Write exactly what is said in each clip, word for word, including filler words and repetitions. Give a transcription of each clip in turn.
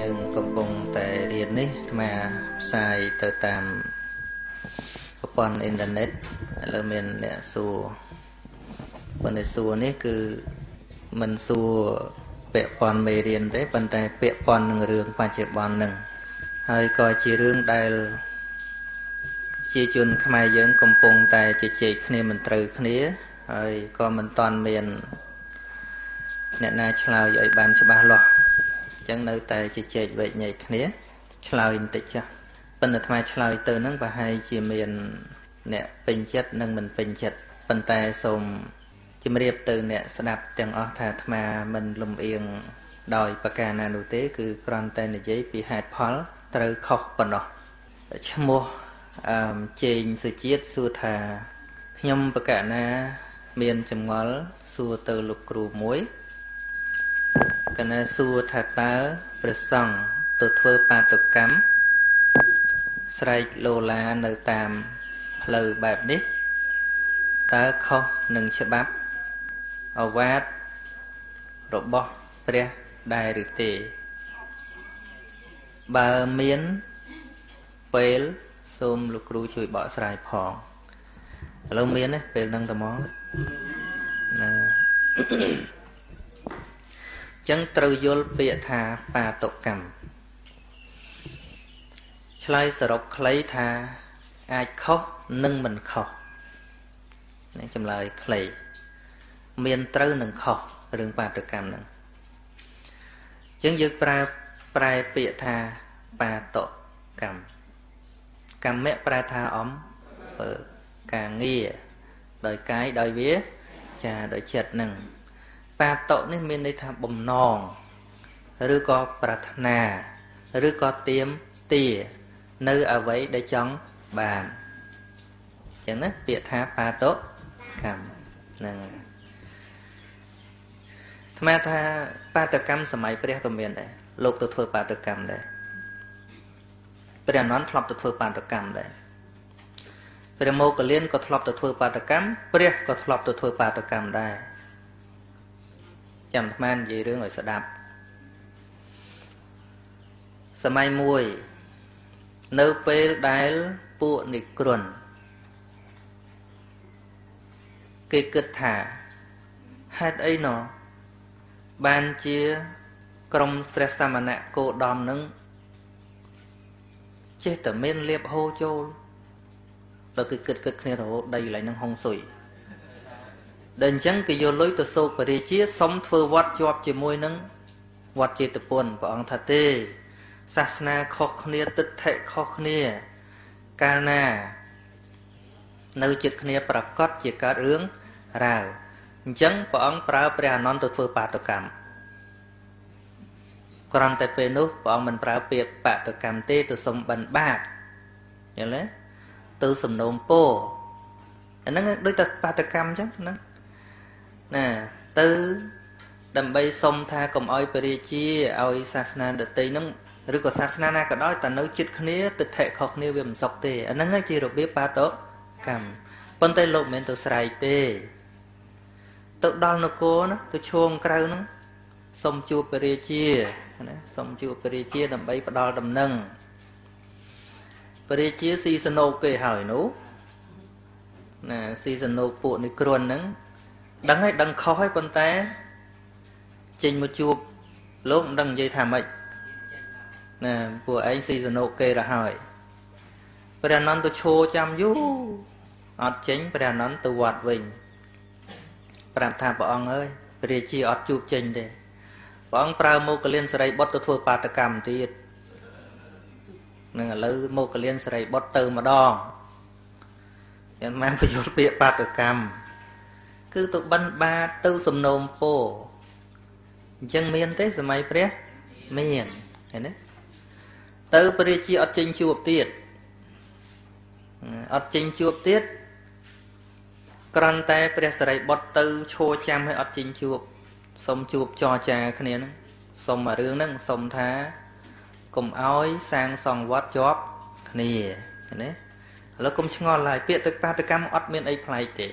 យើងកំពុងតែរៀននេះអាផ្សាយទៅតាមប្រព័ន្ធអ៊ីនធឺណិតឥឡូវមានអ្នកសួរប៉ុន្តែសួរនេះគឺមិនសួរពាក់ព័ន្ធមេរៀនទេប៉ុន្តែពាក់ព័ន្ធនឹងរឿងបច្ចុប្បន្ននឹងហើយក៏ជារឿងដែលជាជនខ្មែរយើងកំពុងតែជជែកគ្នាមិនត្រូវគ្នាហើយក៏មិនតាន់មានអ្នកណាឆ្លើយឲ្យបានច្បាស់លាស់អញ្ចឹងនៅតែជជែកវែកញែកគ្នាឆ្លើយបន្តិចចាស់ប៉ុន្តែអាត្មាឆ្លើយទៅនឹងប្រហែលជាមានអ្នកពេញចិត្តនិងមិនពេញចិត្តប៉ុន្តែសូមជម្រាបទៅអ្នកស្ដាប់ទាំងអស់ថាអាត្មាមិនលំអៀងដោយប្រការណានោះទេគឺគ្រាន់តែនិយាយពីហេតុផលត្រូវខុសប៉ុណ្ណោះឈ្មោះអឺជេងសុជាតិសួរថាខ្ញុំប្រកាសណាមានចម្ងល់សួរទៅលោកគ្រូមួយកណាសួរថាតើព្រះសង្ឃទៅធ្វើបាតុកម្មស្រែកលោឡានៅតាមផ្លូវបែបនេះតើខុសនឹងច្បាប់ឱវាទរបស់ព្រះដែរឬទេបើមានពេលសូមលោកគ្រូជួយបកស្រាយផងឥឡូវមានទេពេលហ្នឹងត្មងណាចឹងត្រូវយល់ពាក្យថាបាតុកម្មឆ្លើយសរុបខ្លីថាអាចខុសនិងមិនខុសនេះចម្លើយខ្លីមានត្រូវនិងខុសរឿងបាតុកម្មហ្នឹងចឹងយើងប្រើប្រែពាក្យថាបាតុកម្មកម្មៈប្រែថាអំពើការងារដោយកាយដោយវាចាដោយចិត្តហ្នឹងបាតុនេះមានន័យថាបំណងឬក៏ប្រាថ្នាឬក៏ទៀមទានៅអ្វីដែលចង់បានអញ្ចឹងណាពាក្យថាបាតុកម្មហ្នឹងអាត្មាថាបាតុកម្មសម័យព្រះក៏មានដែរលោកទៅធ្វើបាតុកម្មដែរព្រះអនន្តធ្លាប់ទៅធ្វើបាតុកម្មដែរព្រះមោគលានក៏ធ្លាប់ទៅធ្វើបាតុកម្មព្រះក៏ធ្លាប់ទៅធ្វើបាតុកម្មដែរចាំអាត្មានិយាយរឿងឲ្យស្ដាប់សម័យមួយនៅពេលដែលពួកនិក្រន់គេគិតថាហេតុអីណោះបានជាក្រុមព្រះសមណៈគោតមនឹងចេះតែមានលៀបហូរចូលដល់គឺគិតគិតគ្នារហូតដីកន្លែងហ្នឹងហុងស៊ុយដល់អញ្ចឹងគេយកលុយទៅសោកបរិជាសុំធ្វើវត្តជាប់ជាមួយនឹងវត្តចេតពុនព្រះអង្គថាទេសាសនាខុសគ្នាទិដ្ឋិខុសគ្នាកាលណានៅចិត្តគ្នាប្រកាសជាកើតរឿងរ៉ាវអញ្ចឹងព្រះអង្គប្រើព្រះអនន្តទៅធ្វើបាតុកម្មគ្រាន់តែពេលនោះព្រះអង្គមិនប្រើពាក្យបាតុកម្មទេទៅសុំបិណ្ឌបាតយល់ទេទៅសំណូមពរអាហ្នឹងដូចតែបាតុកម្មអញ្ចឹងហ្នឹងណាទៅដើម្បីសុំថាកុំឲ្យពរាជាឲ្យសាសនាដទៃហ្នឹងឬក៏សាសនាណាក៏ដោយតែនៅចិត្តគ្នាទិដ្ឋិខុសគ្នាវាមិនសុខទេអាហ្នឹងជារបៀបបាតុកម្មប៉ុន្តែលោកមិនមែនទៅស្រែកទេទៅដល់នគរណាទៅឈោងក្រៅហ្នឹងសុំជួបពរាជាណាសុំជួបពរាជាដើម្បីផ្ដល់ដំណឹងពរាជាស៊ីសនោកគេហើយនោះណាស៊ីសនោកពួកនិក្រន់ហ្នឹងដឹងហើយដឹងខុសហើយប៉ុន្តែចេញមកជួបលោកមិនដឹងនិយាយថាម៉េចណាពួកឯងស៊ីសនោកគេទៅហើយព្រះអនន្តទៅឈរចាំយូរអត់ចេញព្រះអនន្តទៅវត្តវិញប្រាប់ថាព្រះអង្គអើយពរាជាអត់ជួបចេញទេព្រះអង្គប្រើមោគលានសរីបុត្រទៅធ្វើបាតុកម្មទៀតនឹងឥឡូវមោគលានសរីបុត្រទៅម្ដងយ៉ាងម៉េចបញ្យល់ពាក្យបាតុកម្មគឺទៅបិណ្ឌបាតទៅសំណូមពរអញ្ចឹងមានទេសម័យព្រះមានឃើញទេទៅពរាជាអត់ចេញជួបទៀតអត់ចេញជួបទៀតគ្រាន់តែព្រះសរីបុត្រទៅឈរចាំឲ្យអត់ចេញជួបសុំជួបចរចាគ្នាហ្នឹងសុំអារឿងហ្នឹងសុំថាកុំឲ្យសាងសង់វត្តជាប់គ្នាឃើញទេឥឡូវកុំឆ្ងល់ឡើយពាក្យទៅបាតុកម្មអត់មានអីប្លែកទេ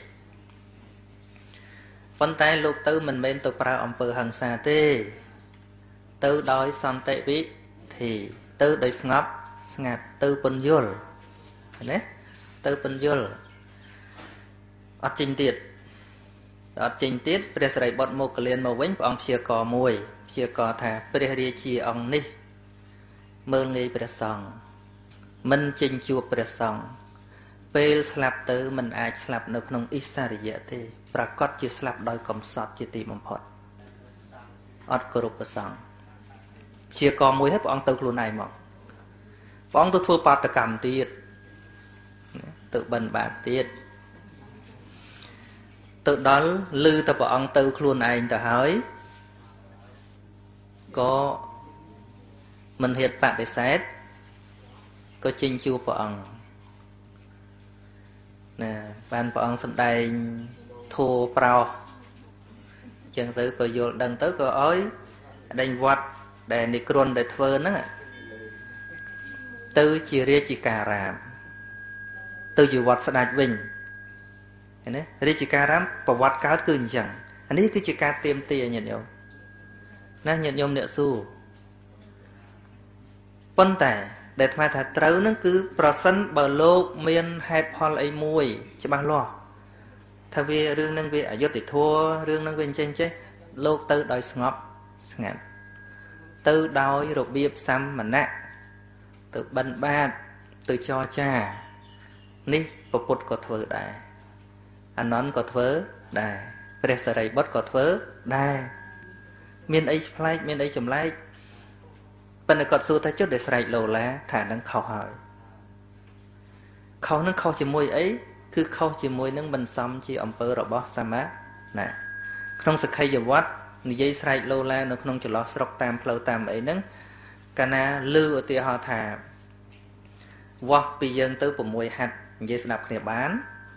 ប៉ុន្តែលោកទៅមិនមែនទៅប្រើអំពើហិង្សាទេទៅដោយសន្តិវិ thì tưដោយស្ងប់ស្ងាត់tưពន្យល់ណាtưពន្យល់អត់ចេញទៀតអត់ចេញទៀតព្រះសិរីបុត្រមកកលៀនមកវិញព្រះអង្គព្យាករមួយព្យាករថាព្រះរាជាអង្គនេះមើលងាយព្រះសង្ឃមិនចេញជួបព្រះសង្ឃពេលស្លាប់ទៅមិនអាចស្លាប់នៅក្នុងអិសារិយៈទេប្រកាសជាស្លាប់ដោយកំសត់ជាទីបំផុតអត់គោរពព្រះសង្ឃព្យាករមួយហើយព្រះអង្គទៅខ្លួនឯងមកព្រះអង្គទៅធ្វើបាតកម្មទៀតទៅបិណ្ឌបាតទៀតទៅដល់ឮតែព្រះអង្គទៅខ្លួនឯងទៅហើយក៏មិនហ៊ានបដិសេធក៏ចេញជួបព្រះអង្គណាបានព្រះអង្គសម្ដែងធัวប្រោសអញ្ចឹងទៅក៏យល់ដឹងទៅក៏ឲ្យដេញវត្តដែលនិក្រន់ដែលធ្វើហ្នឹងទៅជារាជិការាមទៅជាវត្តស្ដេចវិញឃើញទេរាជិការាមប្រវត្តិកើតគឺអញ្ចឹងអានេះគឺជាការទៀមទាញាតិញោមណាញាតិញោមអ្នកសួរប៉ុន្តែដែលអាត្មាថាត្រូវនឹងគឺប្រសិនបើលោកមានហេតុផលអីមួយច្បាស់លាស់ថាវារឿងនឹងវាអយុត្តិធម៌រឿងនឹងវាអញ្ចឹងចេះលោកទៅដោយស្ងប់ស្ងាត់ទៅដោយរបៀបសាមណៈទៅបិណ្ឌបាតទៅចរចានេះពពុទ្ធក៏ធ្វើដែរអានន្តក៏ធ្វើដែរព្រះសារីបុត្រក៏ធ្វើដែរមានអីប្លែកមានអីចម្លែកប៉ុន្តែគាត់សួរថាចុះដែលស្រែកលោឡាថានឹងខុសហើយខុសនឹងខុសជាមួយអីគឺខុសជាមួយនឹងមិនសមជាអំពើរបស់សមាណាក្នុងសក្ខីយវត្តនិយាយស្រែកលោឡានៅក្នុងចន្លោះស្រុកតាមផ្លូវតាមអីហ្នឹងកាលណាឮឧទាហរណ៍ថាវាស់ពីយើងទៅ៦ហាត់និយាយស្ដាប់គ្នាបាន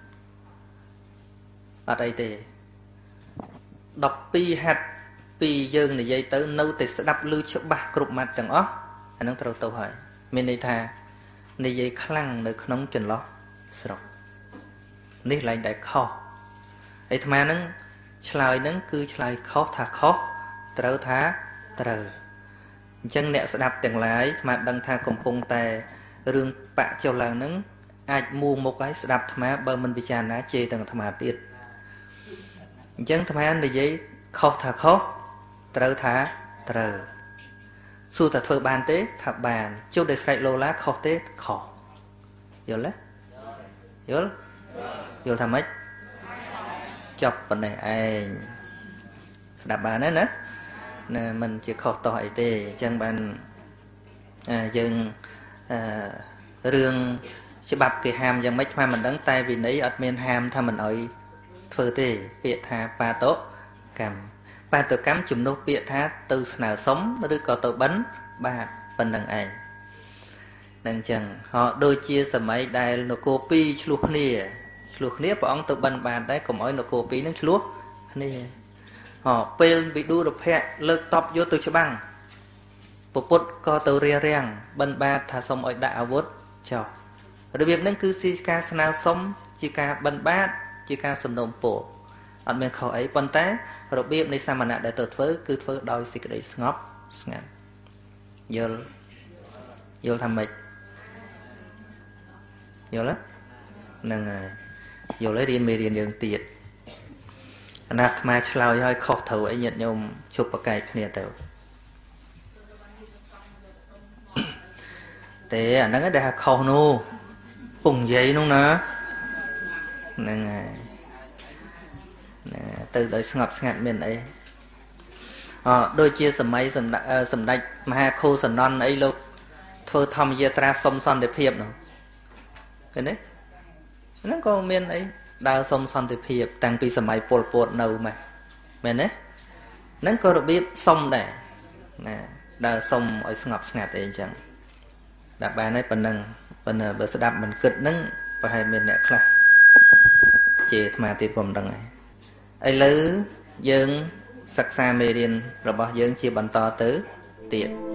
អត់អីទេដប់ពីរហាត់ពីយើងនិយាយទៅនៅតែស្ដាប់ឮច្បាស់គ្រប់ម៉ាត់ទាំងអស់អានឹងត្រូវទៅហើយមានន័យថានិយាយខ្លាំងនៅក្នុងចន្លោះស្រុកនេះឡើងតែខុសអាត្មានឹងឆ្លើយនឹងគឺឆ្លើយខុសថាខុសត្រូវថាត្រូវអញ្ចឹងអ្នកស្ដាប់ទាំងឡាយអាត្មាដឹងថាកំពុងតែរឿងបាក់ចុះឡើងនឹងអាចមួមុខហើយស្ដាប់អាត្មាបើមិនពិចារណាជេរទាំងអាត្មាទៀតអញ្ចឹងអាត្មានិយាយខុសថាខុសត្រូវថាត្រូវសួរថាធ្វើបានទេថាបានជុំដែលស្រែកលោឡាខុសទេខុសយល់ទេយល់យល់ថាម៉េចចប់ប៉ុណ្ណេះឯងស្ដាប់បានហើយណាណាមិនជាខុសតោះអីទេអញ្ចឹងបានយើងអឺរឿងច្បាប់គេហាមយ៉ាងម៉េចថ្មមិនដឹងតែវិន័យអត់មានហាមថាមិនអោយធ្វើទេពាក្យថាបាតកម្មបាតកម្មជំនួសពាក្យថាទៅស្នើសុំឬក៏ទៅបិណ្ឌបាតប៉ុណ្្នឹងឯងនឹងអញ្ចឹងហោដូចជាសម័យដែលនគរពីរឆ្លោះគ្នាឆ្លោះគ្នាព្រះអង្គទៅបិណ្ឌបាតដែរកុំឲ្យនគរពីរនឹងឆ្លោះគ្នាហោពេលវិដុរភ័ក្រលើកតបយកទៅច្បាំងពពុទ្ធក៏ទៅរារាំងបិណ្ឌបាតថាសុំឲ្យដាក់អាវុធចោលរបៀបហ្នឹងគឺជាការស្នើសុំជាការបិណ្ឌបាតជាការសំណូមពរអត់មានខុសអីប៉ុន្តែរបៀបនៃសាមណៈដែលទៅធ្វើគឺធ្វើដោយសេចក្តីស្ងប់ស្ងាត់យល់យល់ថាម៉េចយល់ហ្នឹងហើយយល់ហើយរៀនមេរៀនយើងទៀតអាណាអាឆ្លើយឲ្យខុសត្រូវអីញាតិញោមជប់ប្រកែកគ្នាទៅទេអាហ្នឹងដែលខុសនោះពងនិយាយនោះណាហ្នឹងហើយណាទៅដោយស្ងប់ស្ងាត់មានអីអដូចជាសម័យសម្ដេចមហាខូសនន្ទអីលោកធ្វើធម្មយាត្រាសុំសន្តិភាពនោះឃើញទេហ្នឹងក៏មានអីដើរសុំសន្តិភាពតាំងពីសម័យពលពតនៅមកមែនទេហ្នឹងក៏របៀបសុំដែរណាដើរសុំឲ្យស្ងប់ស្ងាត់អីអញ្ចឹងដាក់បានហើយប៉ុណ្ណឹងប៉ុន្តែបើស្ដាប់មិនគិតហ្នឹងប្រហែលមានអ្នកខ្លះជេរអាត្មាទៀតក៏មិនដឹងដែរឥឡូវយើងសិក្សាមេរៀនរបស់យើងជាបន្តទៅទៀត